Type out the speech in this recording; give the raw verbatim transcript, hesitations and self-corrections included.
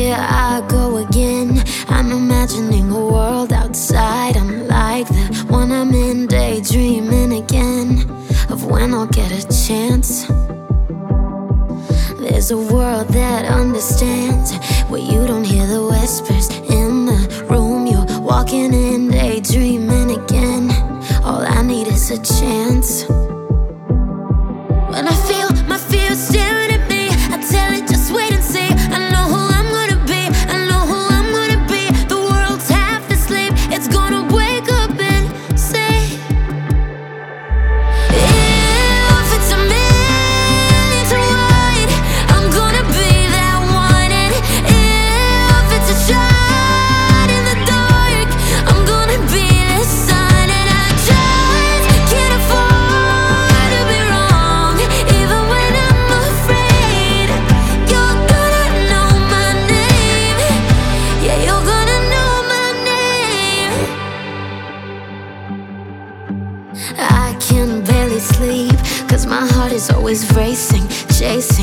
here I go again. I'm imagining a world outside. I'm like the one I'm in, daydreaming again of when I'll get a chance. There's a world that understands, where you don't hear the whispers in the room you're walking in, daydreaming again. All I need is a chance. When I feel my fear staring at me, I tell it just wait and see. I know who I'm gonna be, I know who I'm gonna be. The world's half asleep, it's gonna wake up and say, if it's a million to one, I'm gonna be that one. And if it's a shot in the dark, I'm gonna be the sun. And I just can't afford to be wrong, even when I'm afraid. You're gonna know my name, yeah, you're gonna know my name. I can barely sleep, cause my heart is always racing, chasing